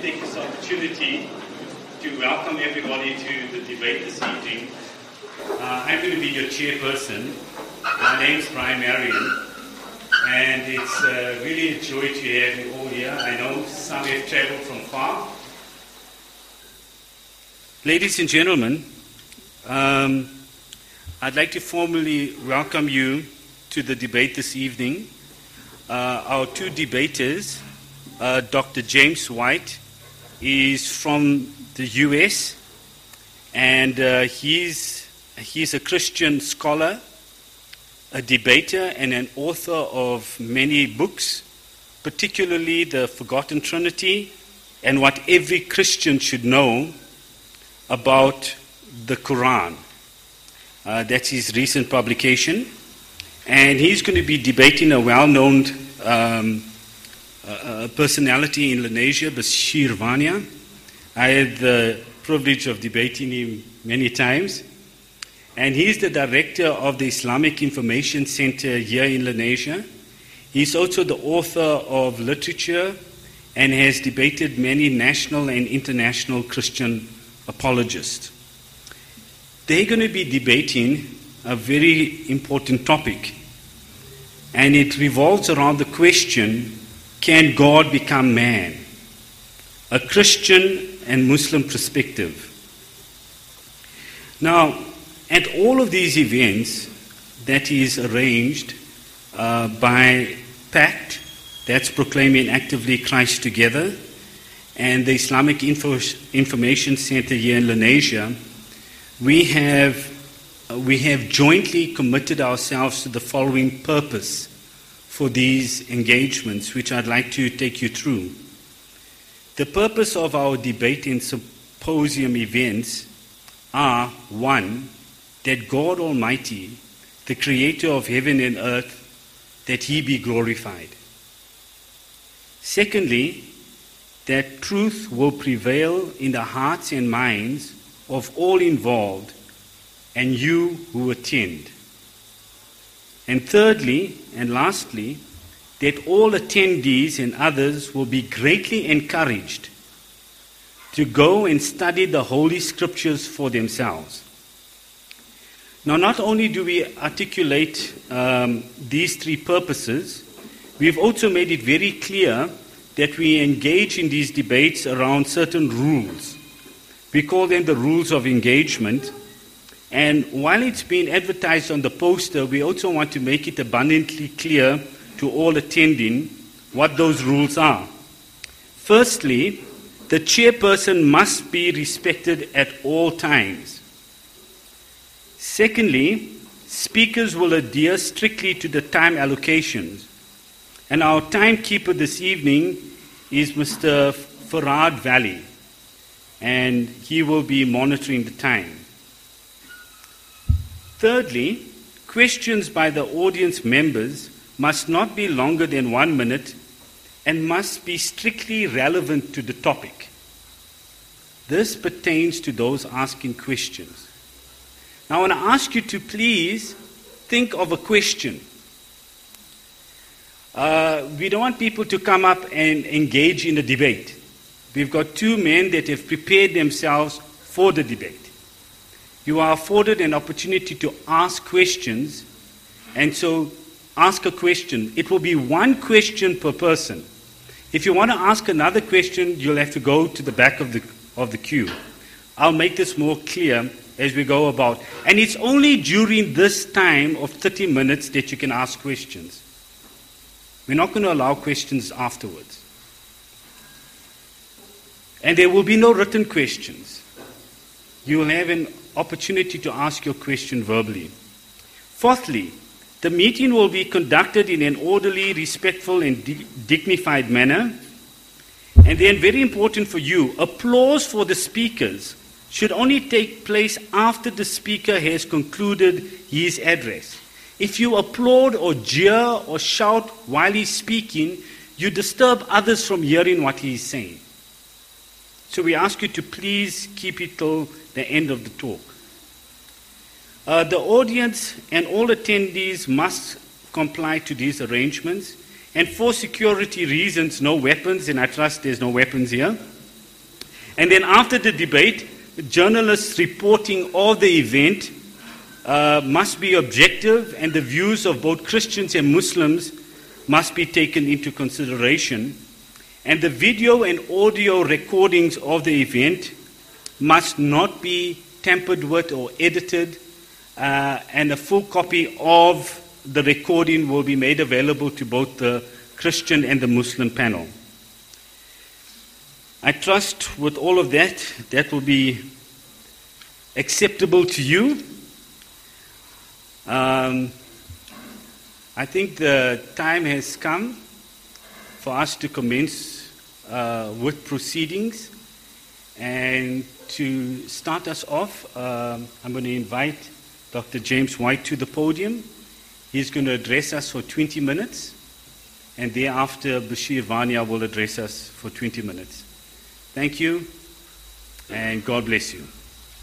take this opportunity to welcome everybody to the debate this evening. I'm going to be your chairperson. My name's Brian Marion, and it's really a joy to have you all here. I know some have travelled from far. Ladies and gentlemen, I'd like to formally welcome you to the debate this evening. Our two debaters, Dr. James White, is from the US, and he's a Christian scholar, a debater, and an author of many books, particularly The Forgotten Trinity and What Every Christian Should Know About the Quran. That's his recent publication. And he's going to be debating a well-known personality in Lenasia, Bashir Vania. I had the privilege of debating him many times. And he's the director of the Islamic Information Center here in Lenasia. He's also the author of literature and has debated many national and international Christian apologists. They're going to be debating a very important topic, and it revolves around the question, can God become man? A Christian and Muslim perspective. Now, at all of these events that is arranged by PACT, that's Proclaiming Actively Christ Together, and the Islamic Information Center here in Lenasia, we have jointly committed ourselves to the following purpose for these engagements, which I'd like to take you through. The purpose of our debate and symposium events are, 1, that God Almighty, the creator of heaven and earth, that he be glorified. Secondly, that truth will prevail in the hearts and minds of all involved and you who attend. And thirdly, and lastly, that all attendees and others will be greatly encouraged to go and study the Holy Scriptures for themselves. Now, not only do we articulate these three purposes, we've also made it very clear that we engage in these debates around certain rules. We call them the rules of engagement. And while it's been advertised on the poster, we also want to make it abundantly clear to all attending what those rules are. Firstly, the chairperson must be respected at all times. Secondly, speakers will adhere strictly to the time allocations. And our timekeeper this evening is Mr. Farad Valley, and he will be monitoring the time. Thirdly, questions by the audience members must not be longer than 1 minute and must be strictly relevant to the topic. This pertains to those asking questions. Now, I want to ask you to please think of a question. We don't want people to come up and engage in a debate. We've got two men that have prepared themselves for the debate. You are afforded an opportunity to ask questions, and so ask a question. It will be one question per person. If you want to ask another question, you'll have to go to the back of the queue. I'll make this more clear as we go about. And it's only during this time of 30 minutes that you can ask questions. We're not going to allow questions afterwards. And there will be no written questions. You will have an opportunity to ask your question verbally. Fourthly, the meeting will be conducted in an orderly, respectful, and dignified manner. And then, very important for you, applause for the speakers should only take place after the speaker has concluded his address. If you applaud or jeer or shout while he's speaking, you disturb others from hearing what he is saying. So we ask you to please keep it till the end of the talk. The audience and all attendees must comply to these arrangements. And for security reasons, no weapons, and I trust there's no weapons here. And then after the debate, journalists reporting of the event must be objective, and the views of both Christians and Muslims must be taken into consideration. And the video and audio recordings of the event must not be tampered with or edited, and a full copy of the recording will be made available to both the Christian and the Muslim panel. I trust with all of that will be acceptable to you. I think the time has come for us to commence with proceedings. And to start us off, I'm going to invite Dr. James White to the podium. He's going to address us for 20 minutes. And thereafter, Bashir Vania will address us for 20 minutes. Thank you, and God bless you.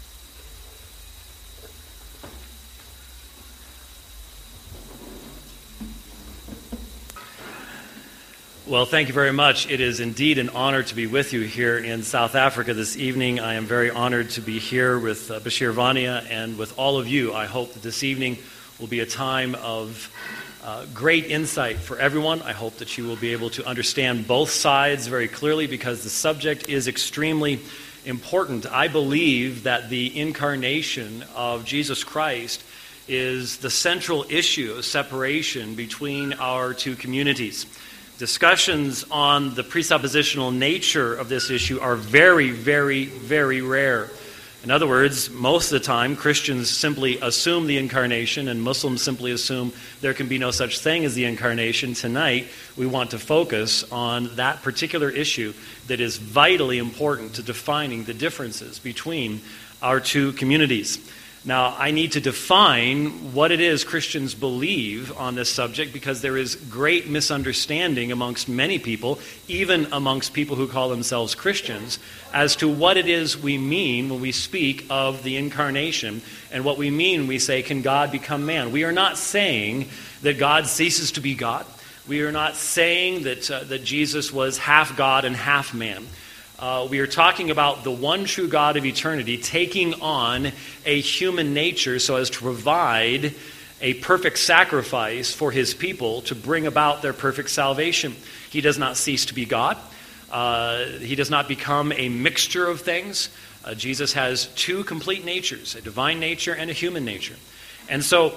Well, thank you very much. It is indeed an honor to be with you here in South Africa this evening. I am very honored to be here with Bashir Vania and with all of you. I hope that this evening will be a time of great insight for everyone. I hope that you will be able to understand both sides very clearly, because the subject is extremely important. I believe that the incarnation of Jesus Christ is the central issue of separation between our two communities. Discussions on the presuppositional nature of this issue are very, very, very rare. In other words, most of the time, Christians simply assume the incarnation and Muslims simply assume there can be no such thing as the incarnation. Tonight, we want to focus on that particular issue that is vitally important to defining the differences between our two communities. Now, I need to define what it is Christians believe on this subject, because there is great misunderstanding amongst many people, even amongst people who call themselves Christians, as to what it is we mean when we speak of the incarnation and what we mean when we say, can God become man? We are not saying that God ceases to be God. We are not saying that Jesus was half God and half man. We are talking about the one true God of eternity taking on a human nature so as to provide a perfect sacrifice for his people to bring about their perfect salvation. He does not cease to be God. He does not become a mixture of things. Jesus has two complete natures, a divine nature and a human nature. And so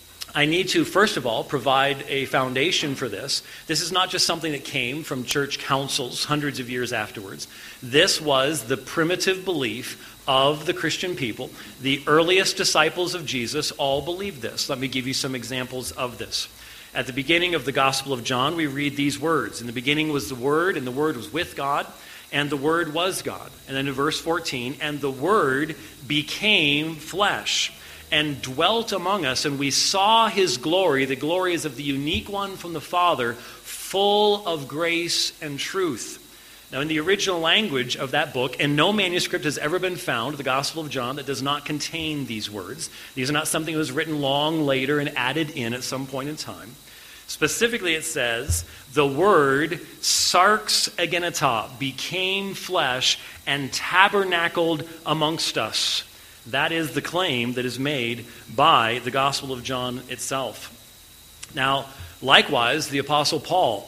I need to, first of all, provide a foundation for this. This is not just something that came from church councils hundreds of years afterwards. This was the primitive belief of the Christian people. The earliest disciples of Jesus all believed this. Let me give you some examples of this. At the beginning of the Gospel of John, we read these words. In the beginning was the Word, and the Word was with God, and the Word was God. And then in verse 14, and the Word became flesh and dwelt among us, and we saw his glory. The glory is of the unique one from the Father, full of grace and truth. Now, in the original language of that book, and no manuscript has ever been found, the Gospel of John, that does not contain these words. These are not something that was written long later and added in at some point in time. Specifically, it says, the Word, sarx egeneta, became flesh and tabernacled amongst us. That is the claim that is made by the Gospel of John itself. Now, likewise, the Apostle Paul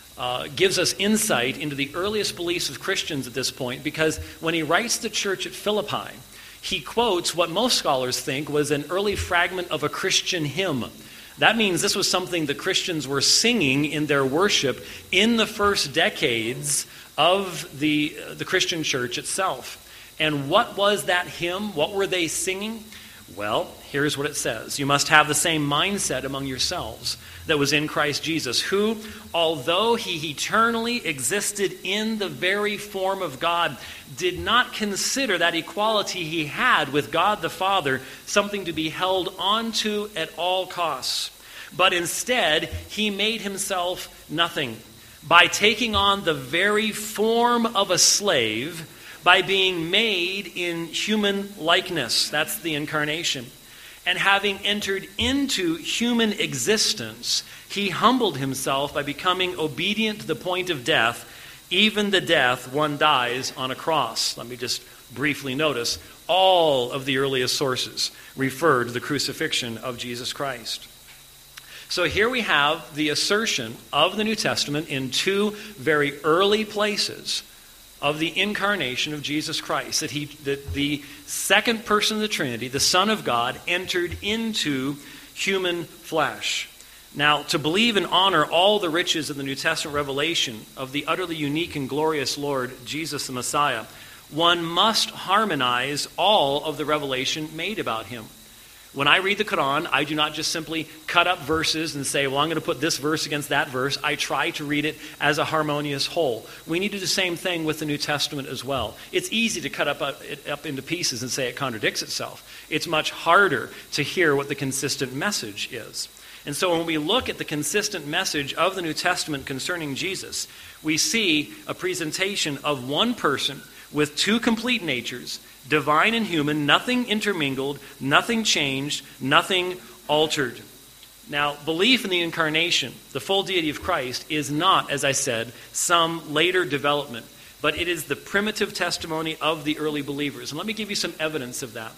gives us insight into the earliest beliefs of Christians at this point, because when he writes the church at Philippi, he quotes what most scholars think was an early fragment of a Christian hymn. That means this was something the Christians were singing in their worship in the first decades of the Christian church itself. And what was that hymn? What were they singing? Well, here's what it says. You must have the same mindset among yourselves that was in Christ Jesus, who, although he eternally existed in the very form of God, did not consider that equality he had with God the Father something to be held onto at all costs. But instead, he made himself nothing by taking on the very form of a slave, by being made in human likeness. That's the incarnation. And having entered into human existence, he humbled himself by becoming obedient to the point of death, even the death one dies on a cross. Let me just briefly notice, all of the earliest sources refer to the crucifixion of Jesus Christ. So here we have the assertion of the New Testament in two very early places of the incarnation of Jesus Christ, that the second person of the Trinity, the Son of God, entered into human flesh. Now, to believe and honor all the riches of the New Testament revelation of the utterly unique and glorious Lord Jesus the Messiah, one must harmonize all of the revelation made about him. When I read the Quran, I do not just simply cut up verses and say, well, I'm going to put this verse against that verse. I try to read it as a harmonious whole. We need to do the same thing with the New Testament as well. It's easy to cut it up into pieces and say it contradicts itself. It's much harder to hear what the consistent message is. And so when we look at the consistent message of the New Testament concerning Jesus, we see a presentation of one person with two complete natures, divine and human, nothing intermingled, nothing changed, nothing altered. Now, belief in the incarnation, the full deity of Christ, is not, as I said, some later development, but it is the primitive testimony of the early believers. And let me give you some evidence of that.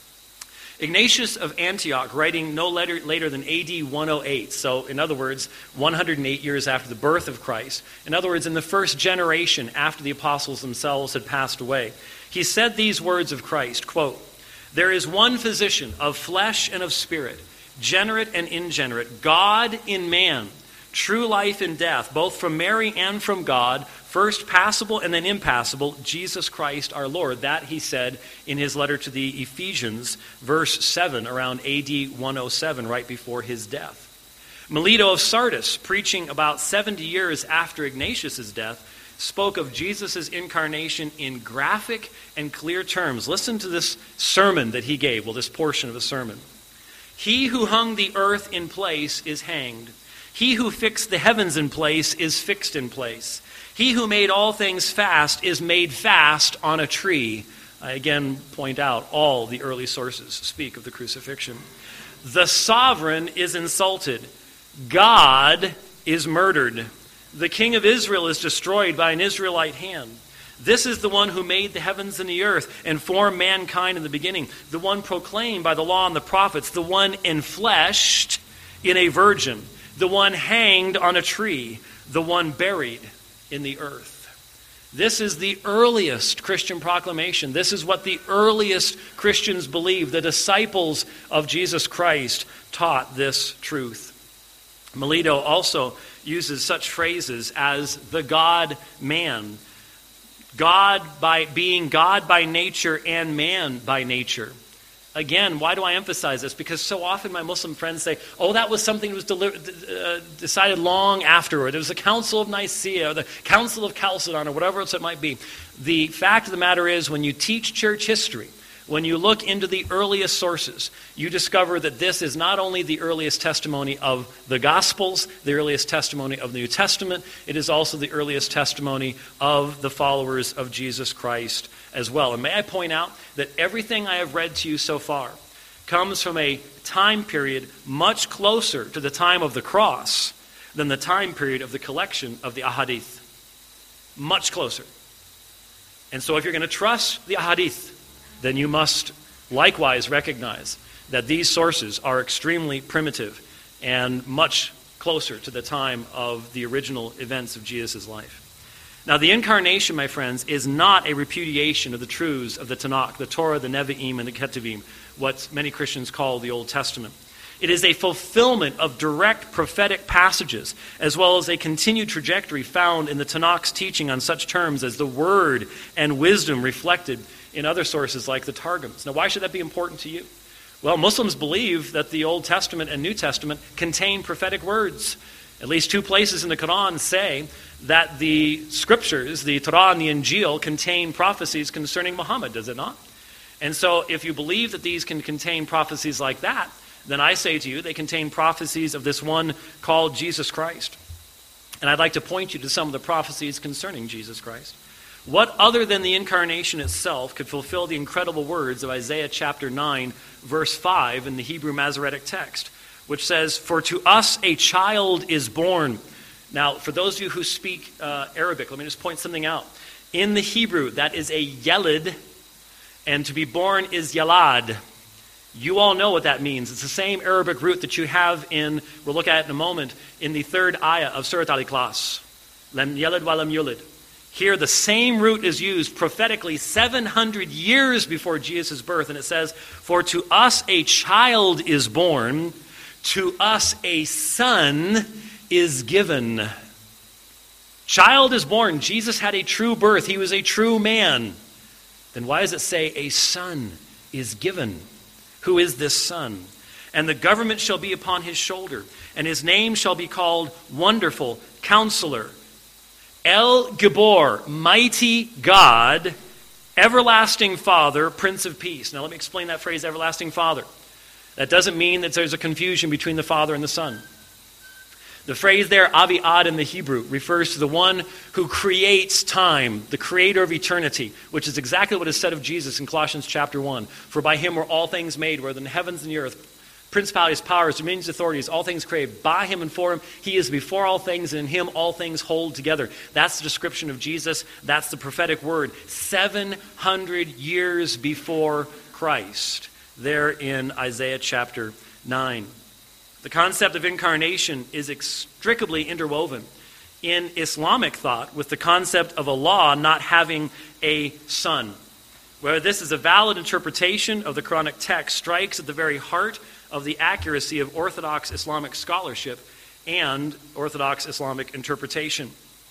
Ignatius of Antioch, writing no later than AD 108, so in other words, 108 years after the birth of Christ, in other words, in the first generation after the apostles themselves had passed away, he said these words of Christ, quote, "There is one physician of flesh and of spirit, generate and ingenerate, God in man, true life in death, both from Mary and from God, first passible and then impassible, Jesus Christ our Lord." That he said in his letter to the Ephesians, verse 7, around AD 107, right before his death. Melito of Sardis, preaching about 70 years after Ignatius' death, spoke of Jesus' incarnation in graphic and clear terms. Listen to this sermon that he gave, well, this portion of a sermon. "He who hung the earth in place is hanged. He who fixed the heavens in place is fixed in place. He who made all things fast is made fast on a tree." I again point out all the early sources speak of the crucifixion. "The sovereign is insulted. God is murdered. The king of Israel is destroyed by an Israelite hand. This is the one who made the heavens and the earth and formed mankind in the beginning, the one proclaimed by the law and the prophets, the one enfleshed in a virgin, the one hanged on a tree, the one buried in the earth." This is the earliest Christian proclamation. This is what the earliest Christians believed. The disciples of Jesus Christ taught this truth. Melito also uses such phrases as the God-man, God by being God by nature and man by nature. Again, why do I emphasize this? Because so often my Muslim friends say, oh, that was something that was decided long afterward. It was the Council of Nicaea or the Council of Chalcedon or whatever else it might be. The fact of the matter is, when you teach church history, when you look into the earliest sources, you discover that this is not only the earliest testimony of the Gospels, the earliest testimony of the New Testament, it is also the earliest testimony of the followers of Jesus Christ as well. And may I point out that everything I have read to you so far comes from a time period much closer to the time of the cross than the time period of the collection of the ahadith. Much closer. And so if you're going to trust the ahadith, then you must likewise recognize that these sources are extremely primitive and much closer to the time of the original events of Jesus' life. Now, the incarnation, my friends, is not a repudiation of the truths of the Tanakh, the Torah, the Nevi'im, and the Ketuvim, what many Christians call the Old Testament. It is a fulfillment of direct prophetic passages, as well as a continued trajectory found in the Tanakh's teaching on such terms as the word and wisdom reflected in other sources like the Targums. Now, why should that be important to you? Well, Muslims believe that the Old Testament and New Testament contain prophetic words. At least two places in the Quran say that the scriptures, the Torah and the Injil, contain prophecies concerning Muhammad, does it not? And so if you believe that these can contain prophecies like that, then I say to you, they contain prophecies of this one called Jesus Christ. And I'd like to point you to some of the prophecies concerning Jesus Christ. What other than the incarnation itself could fulfill the incredible words of Isaiah chapter 9, verse 5 in the Hebrew Masoretic text, which says, "For to us a child is born, Now, for those of you who speak Arabic, let me just point something out. In the Hebrew, that is a yelid, and to be born is yalad. You all know what that means. It's the same Arabic root that you have in, we'll look at it in a moment, in the third ayah of Surat Al-Ikhlas. Lam yalid wa lam yulid. Here, the same root is used prophetically 700 years before Jesus' birth, and it says, "For to us a child is born, to us a son is given." Child is born. Jesus had a true birth. He was a true man. Then why does it say a son is given? Who is this son? "And the government shall be upon his shoulder, and his name shall be called Wonderful, Counselor, El Gibor, Mighty God, Everlasting Father, Prince of Peace." Now let me explain that phrase, Everlasting Father. That doesn't mean that there's a confusion between the Father and the Son. The phrase there, Avi Ad in the Hebrew, refers to the one who creates time, the creator of eternity, which is exactly what is said of Jesus in Colossians chapter 1. "For by him were all things made, whether in the heavens and the earth, principalities, powers, dominions, authorities, all things created. By him and for him, he is before all things, and in him all things hold together." That's the description of Jesus. That's the prophetic word. 700 years before Christ, there in Isaiah chapter 9. The concept of incarnation is inextricably interwoven in Islamic thought with the concept of Allah not having a son. Whether this is a valid interpretation of the Quranic text strikes at the very heart of the accuracy of Orthodox Islamic scholarship and Orthodox Islamic interpretation.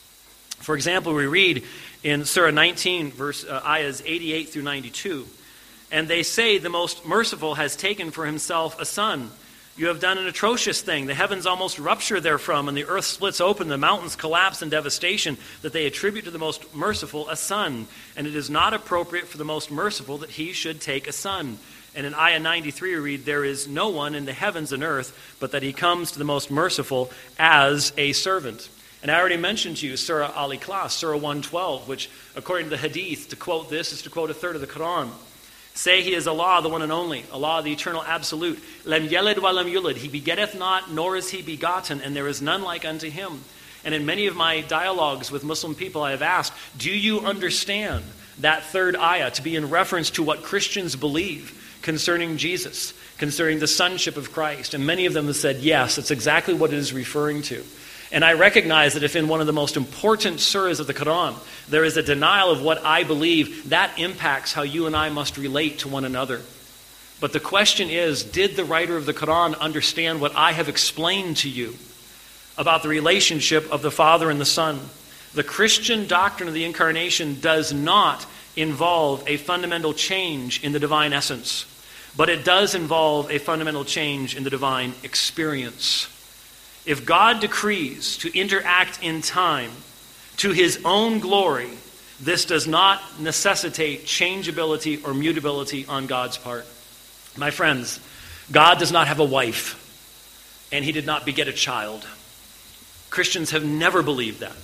For example, we read in Surah 19, ayahs 88 through 92, "And they say the most merciful has taken for himself a son. You have done an atrocious thing. The heavens almost rupture therefrom, and the earth splits open, the mountains collapse in devastation, that they attribute to the most merciful a son. And it is not appropriate for the most merciful that he should take a son." And in ayah 93 we read, "There is no one in the heavens and earth, but that he comes to the most merciful as a servant." And I already mentioned to you Surah Al-Ikhlas, Surah 112, which according to the Hadith, to quote this is to quote a third of the Quran. "Say he is Allah, the one and only, Allah, the eternal absolute. Lam yalid wa lam yulid. He begetteth not, nor is he begotten, and there is none like unto him." And in many of my dialogues with Muslim people, I have asked, do you understand that third ayah to be in reference to what Christians believe concerning Jesus, concerning the sonship of Christ? And many of them have said, yes, that's exactly what it is referring to. And I recognize that if in one of the most important surahs of the Quran, there is a denial of what I believe, that impacts how you and I must relate to one another. But the question is, did the writer of the Quran understand what I have explained to you about the relationship of the Father and the Son? The Christian doctrine of the Incarnation does not involve a fundamental change in the divine essence, but it does involve a fundamental change in the divine experience. If God decrees to interact in time to his own glory, this does not necessitate changeability or mutability on God's part. My friends, God does not have a wife, and he did not beget a child. Christians have never believed that.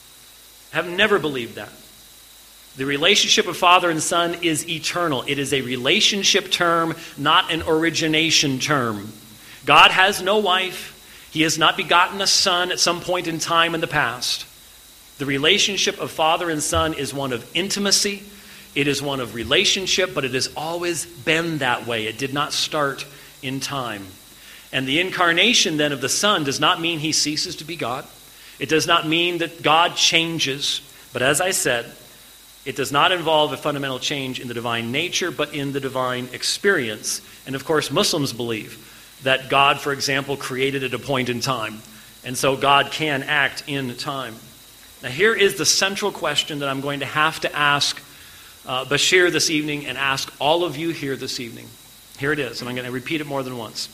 Have never believed that. The relationship of Father and Son is eternal. It is a relationship term, not an origination term. God has no wife. He has not begotten a son at some point in time in the past. The relationship of Father and Son is one of intimacy. It is one of relationship, but it has always been that way. It did not start in time. And the incarnation then of the Son does not mean he ceases to be God. It does not mean that God changes. But as I said, it does not involve a fundamental change in the divine nature, but in the divine experience. And of course, Muslims believe that God, for example, created at a point in time. And so God can act in time. Now here is the central question that I'm going to have to ask Bashir this evening and ask all of you here this evening. Here it is, and I'm going to repeat it more than once.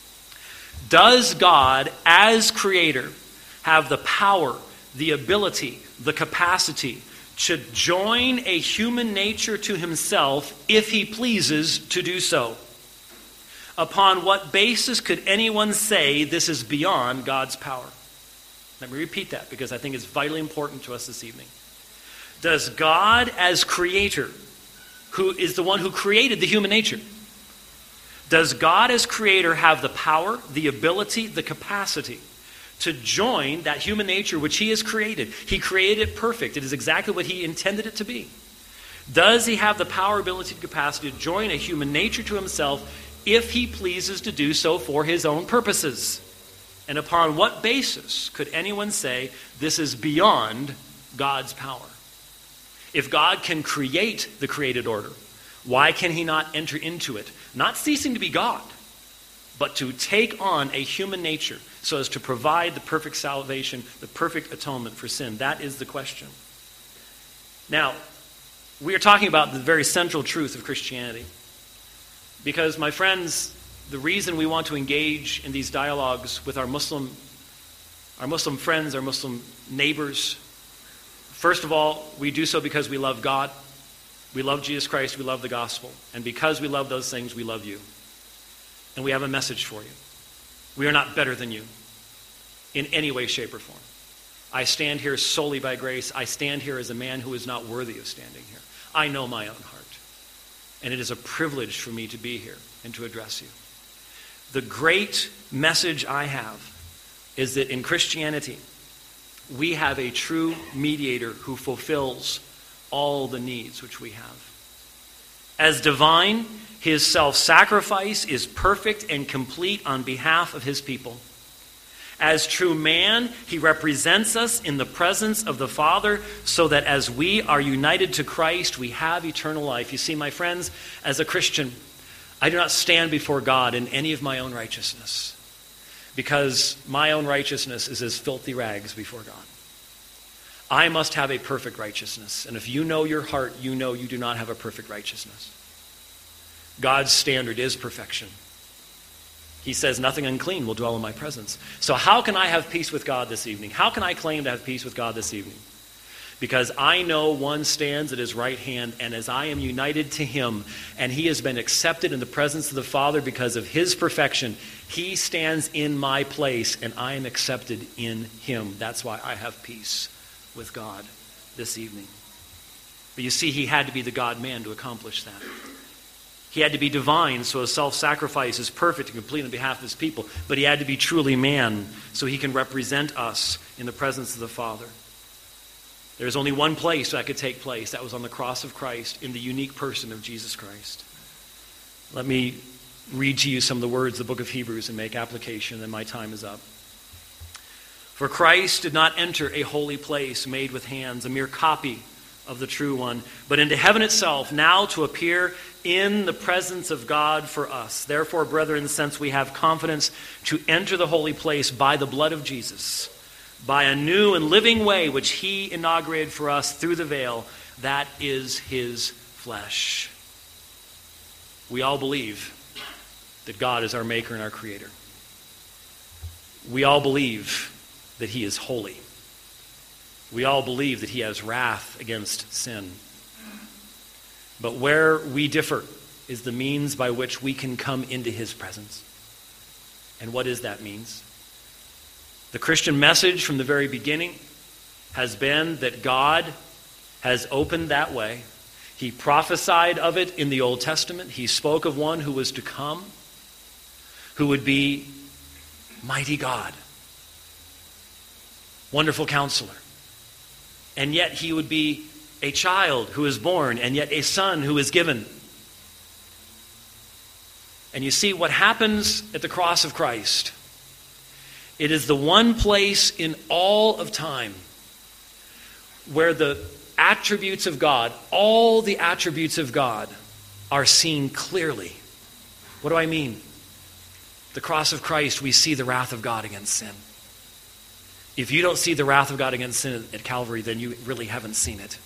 Does God, as creator, have the power, the ability, the capacity to join a human nature to himself if he pleases to do so? Upon what basis could anyone say this is beyond God's power? Let me repeat that because I think it's vitally important to us this evening. Does God as creator, who is the one who created the human nature, does God as creator have the power, the ability, the capacity to join that human nature which he has created. He created it perfect. It is exactly what he intended it to be. Does he have the power, ability, and capacity to join a human nature to himself if he pleases to do so for his own purposes? And upon what basis could anyone say this is beyond God's power? If God can create the created order, why can he not enter into it? Not ceasing to be God, but to take on a human nature so as to provide the perfect salvation, the perfect atonement for sin. That is the question. Now, we are talking about the very central truth of Christianity. Because, my friends, the reason we want to engage in these dialogues with our Muslim friends, our Muslim neighbors, first of all, we do so because we love God, we love Jesus Christ, we love the gospel. And because we love those things, we love you. And we have a message for you. We are not better than you in any way, shape, or form. I stand here solely by grace. I stand here as a man who is not worthy of standing here. I know my own heart. And it is a privilege for me to be here and to address you. The great message I have is that in Christianity, we have a true mediator who fulfills all the needs which we have. As divine, his self-sacrifice is perfect and complete on behalf of his people. As true man, he represents us in the presence of the Father so that as we are united to Christ, we have eternal life. You see, my friends, as a Christian, I do not stand before God in any of my own righteousness because my own righteousness is as filthy rags before God. I must have a perfect righteousness. And if you know your heart, you know you do not have a perfect righteousness. God's standard is perfection. He says, nothing unclean will dwell in my presence. So how can I have peace with God this evening? How can I claim to have peace with God this evening? Because I know one stands at his right hand, and as I am united to him, and he has been accepted in the presence of the Father because of his perfection, he stands in my place, and I am accepted in him. That's why I have peace with God this evening. But you see, he had to be the God-man to accomplish that. He had to be divine, so his self-sacrifice is perfect and complete on behalf of his people. But he had to be truly man, so he can represent us in the presence of the Father. There's only one place that could take place. That was on the cross of Christ in the unique person of Jesus Christ. Let me read to you some of the words of the book of Hebrews and make application, and my time is up. For Christ did not enter a holy place made with hands, a mere copy of the true one, but into heaven itself, now to appear in the presence of God for us. Therefore, brethren, since we have confidence to enter the holy place by the blood of Jesus, by a new and living way which he inaugurated for us through the veil, that is his flesh. We all believe that God is our maker and our creator. We all believe that he is holy. We all believe that he has wrath against sin. But where we differ is the means by which we can come into his presence. And what is that means? The Christian message from the very beginning has been that God has opened that way. He prophesied of it in the Old Testament. He spoke of one who was to come, who would be mighty God, wonderful counselor. And yet he would be a child who is born, and yet a son who is given. And you see what happens at the cross of Christ. It is the one place in all of time where the attributes of God, all the attributes of God, are seen clearly. What do I mean? The cross of Christ, we see the wrath of God against sin. If you don't see the wrath of God against sin at Calvary, then you really haven't seen it.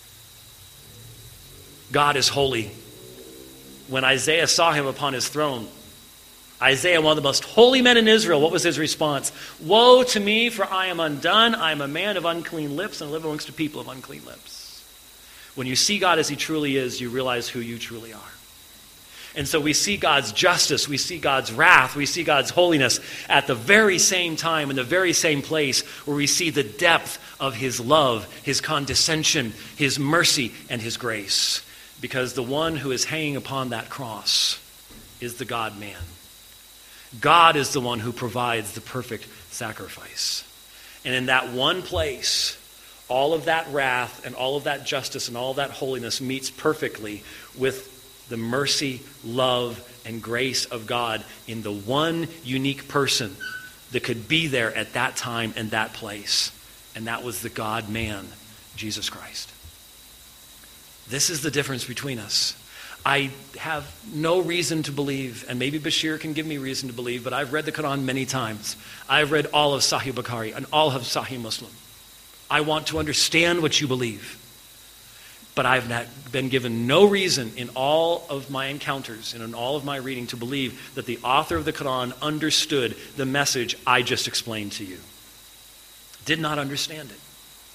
God is holy. When Isaiah saw him upon his throne, Isaiah, one of the most holy men in Israel, what was his response? Woe to me, for I am undone. I am a man of unclean lips and live amongst a people of unclean lips. When you see God as he truly is, you realize who you truly are. And so we see God's justice, we see God's wrath, we see God's holiness at the very same time, in the very same place where we see the depth of his love, his condescension, his mercy, and his grace. Because the one who is hanging upon that cross is the God-man. God is the one who provides the perfect sacrifice. And in that one place, all of that wrath and all of that justice and all of that holiness meets perfectly with the mercy, love, and grace of God in the one unique person that could be there at that time and that place. And that was the God-man, Jesus Christ. This is the difference between us. I have no reason to believe, and maybe Bashir can give me reason to believe, but I've read the Quran many times. I've read all of Sahih Bukhari and all of Sahih Muslim. I want to understand what you believe. But I've not been given no reason in all of my encounters and in all of my reading to believe that the author of the Quran understood the message I just explained to you. Did not understand it.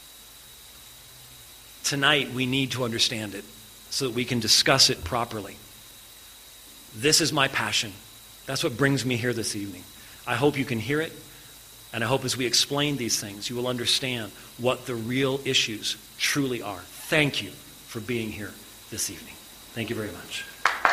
Tonight we need to understand it so that we can discuss it properly. This is my passion. That's what brings me here this evening. I hope you can hear it, and I hope as we explain these things, you will understand what the real issues truly are. Thank you for being here this evening. Thank you very much.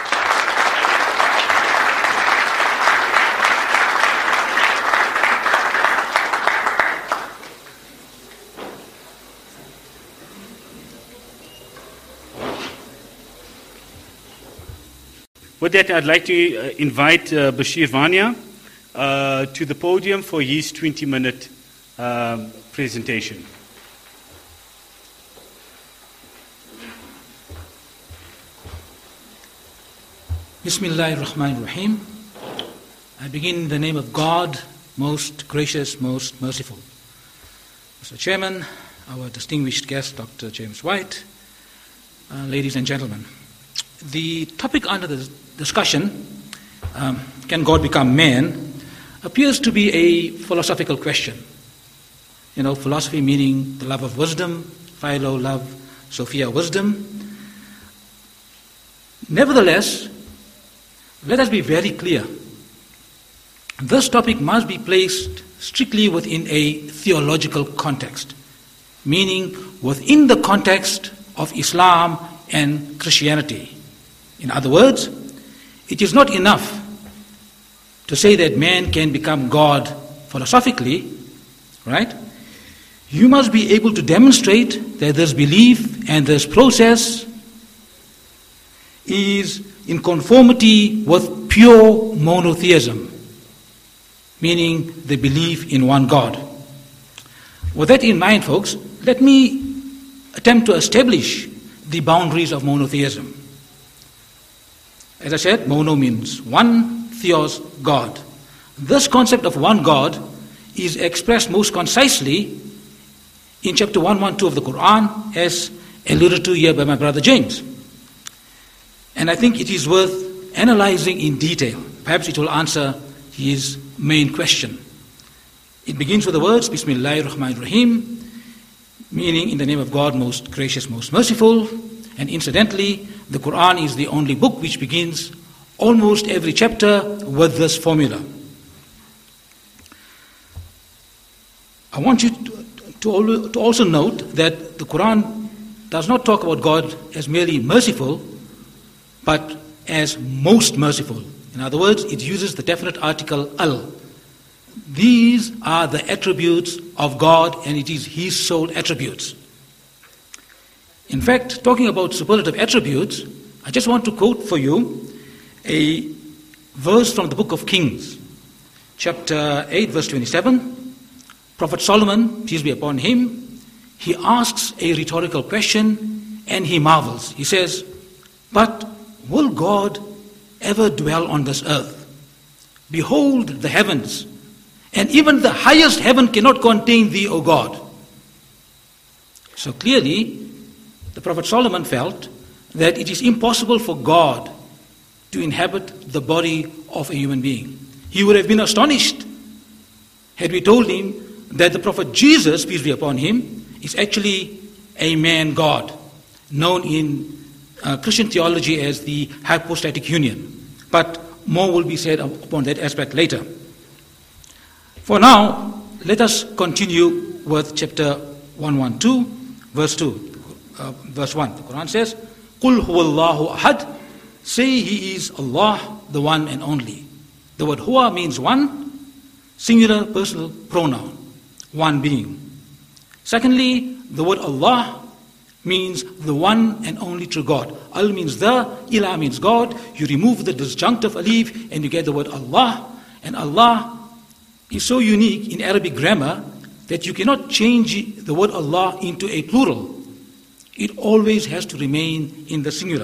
With that, I'd like to invite Bashir Vania to the podium for his 20-minute presentation. Bismillahirrahmanirrahim. I begin in the name of God, most gracious, most merciful. Mr. Chairman, our distinguished guest, Dr. James White, ladies and gentlemen. The topic under the discussion, can God become man, appears to be a philosophical question. You know, philosophy meaning the love of wisdom, philo, love, Sophia, wisdom. Nevertheless, let us be very clear. This topic must be placed strictly within a theological context, meaning within the context of Islam and Christianity. In other words, it is not enough to say that man can become God philosophically, right? You must be able to demonstrate that this belief and this process is in conformity with pure monotheism, meaning the belief in one God. With that in mind, folks, let me attempt to establish the boundaries of monotheism. As I said, mono means one, theos, God. This concept of one God is expressed most concisely in chapter 112 of the Quran, as alluded to here by my brother James. And I think it is worth analyzing in detail. Perhaps it will answer his main question. It begins with the words, Bismillahirrahmanirrahim, meaning in the name of God, most gracious, most merciful. And incidentally, the Quran is the only book which begins almost every chapter with this formula. I want you to also note that the Quran does not talk about God as merely merciful, but as most merciful. In other words, it uses the definite article al. These are the attributes of God, and it is His sole attributes. In fact, talking about superlative attributes, I just want to quote for you a verse from the book of Kings, chapter 8, verse 27. Prophet Solomon, peace be upon him, he asks a rhetorical question and he marvels. He says, "But will God ever dwell on this earth? Behold the heavens, and even the highest heaven cannot contain thee, O God." So clearly, the Prophet Solomon felt that it is impossible for God to inhabit the body of a human being. He would have been astonished had we told him that the Prophet Jesus, peace be upon him, is actually a man God, known in Christian theology as the hypostatic union. But more will be said upon that aspect later. For now, let us continue with chapter 112, verse 2. Verse 1, the Quran says, "Qul huwallahu ahad," say He is Allah, the one and only. The word huwa means one, singular personal pronoun, one being. Secondly, the word Allah means the one and only true God. Al means the, ilah means God. You remove the disjunctive alif and you get the word Allah. And Allah is so unique in Arabic grammar that you cannot change the word Allah into a plural. It always has to remain in the singular.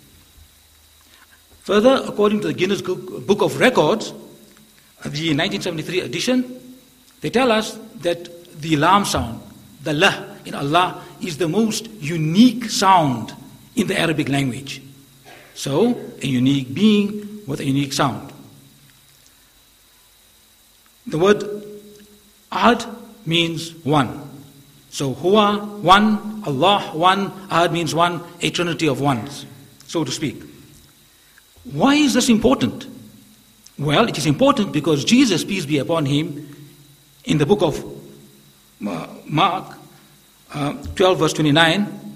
Further, according to the Guinness Book of Records, the 1973 edition, they tell us that the lam sound, the lah in Allah, is the most unique sound in the Arabic language. So, a unique being with a unique sound. The word ahad means one. So, huwa, one, Allah, one, ahad means one, a trinity of ones, so to speak. Why is this important? Well, it is important because Jesus, peace be upon him, in the book of Mark 12 verse 29,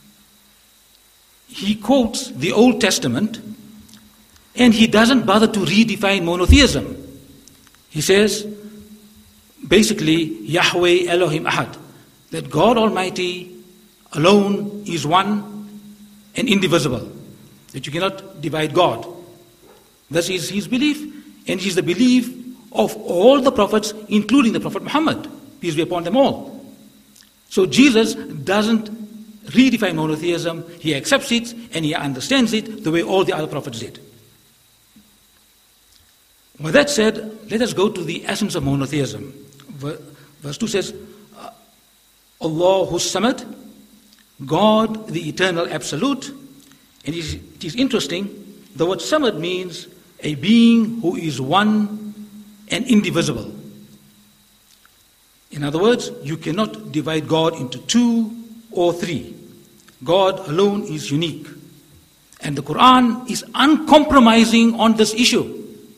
he quotes the Old Testament and he doesn't bother to redefine monotheism. He says, basically, Yahweh Elohim Ahad, that God Almighty alone is one and indivisible, that you cannot divide God. This is his belief, and it is the belief of all the prophets, including the Prophet Muhammad, peace be upon them all. So Jesus doesn't redefine monotheism, he accepts it and he understands it the way all the other prophets did. With that said, let us go to the essence of monotheism. Verse 2 says, Allahus Samad, God the eternal absolute. And it is interesting, the word Samad means a being who is one and indivisible. In other words, you cannot divide God into two or three. God alone is unique. And the Quran is uncompromising on this issue.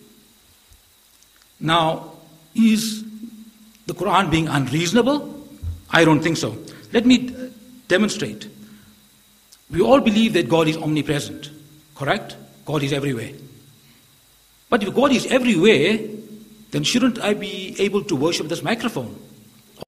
Now, is the Quran being unreasonable? I don't think so. Let me demonstrate. We all believe that God is omnipresent, correct? God is everywhere. But if God is everywhere, then shouldn't I be able to worship this microphone?